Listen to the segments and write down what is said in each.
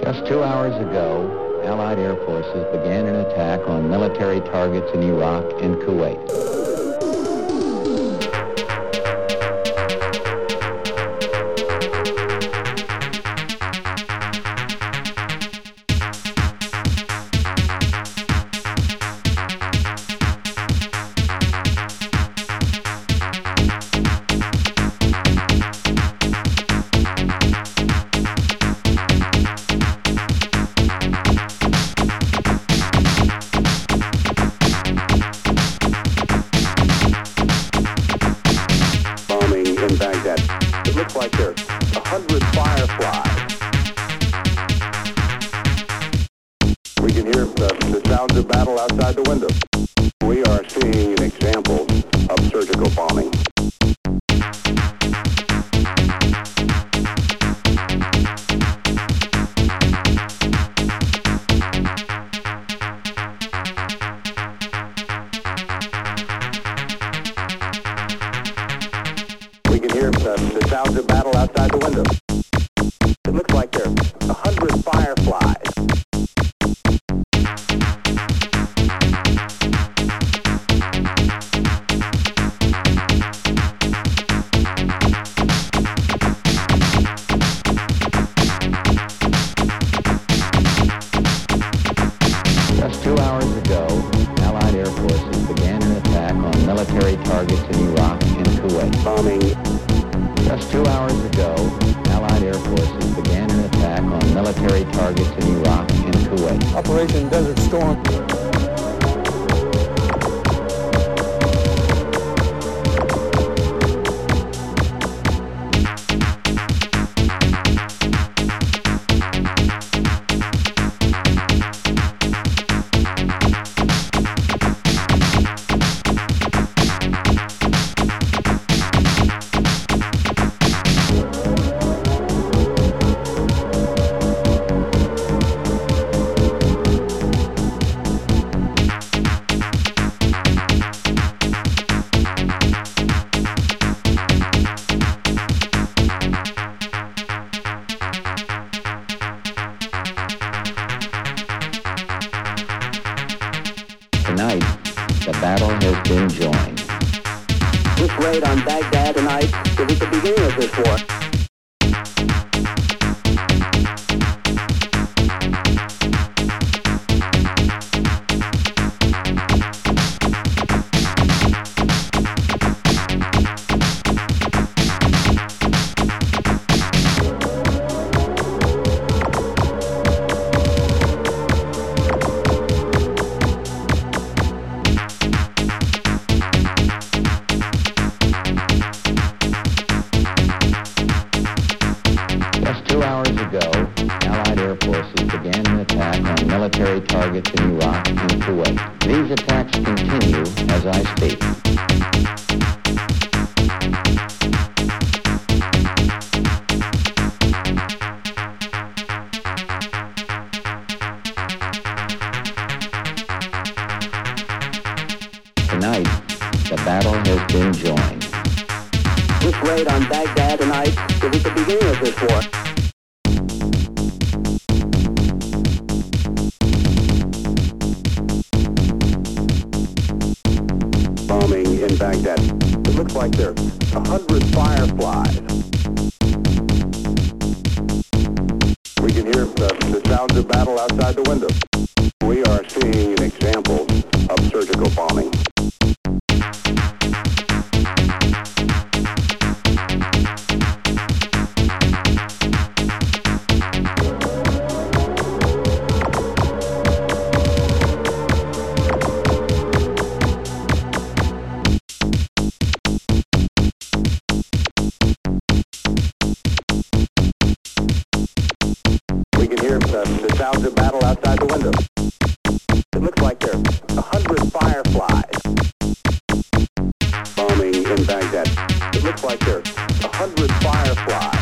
Just 2 hours ago, Allied air forces began an attack on military targets in Iraq and Kuwait. Like there's 100 fireflies. We can hear the sounds of battle outside the window. We are seeing an example of surgical bombing. We can hear the sounds of battle outside the window. It looks like there's 100 fireflies. Just 2 hours ago, Allied air forces began an attack on military targets in Iraq and Kuwait. Bombing. Just 2 hours ago, Allied air forces began an attack on military targets in Iraq and Kuwait. Operation Desert Storm. Tonight, the battle has been joined. This raid on Baghdad tonight is at the beginning of this war. Just 2 hours ago, Allied air forces began an attack on military targets in Iraq and Kuwait. These attacks continue as I speak. Tonight, the battle has been joined. This raid on Baghdad tonight is at the beginning of this war. Bombing in Baghdad. It looks like there's 100 fireflies. We can hear the sounds of battle outside the window. We are seeing an example of surgical bombing. We can hear the sounds of battle outside the window. It looks like there's 100 fireflies. Bombing in Baghdad. It looks like there's 100 fireflies.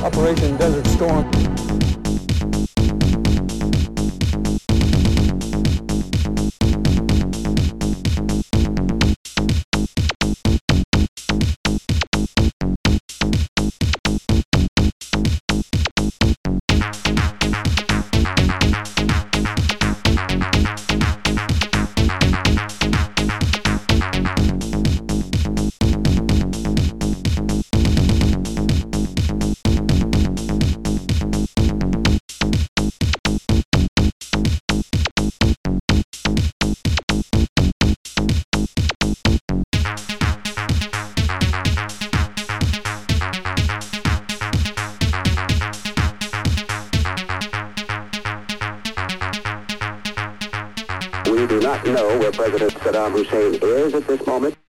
Operation Desert Storm. We do not know where President Saddam Hussein is at this moment.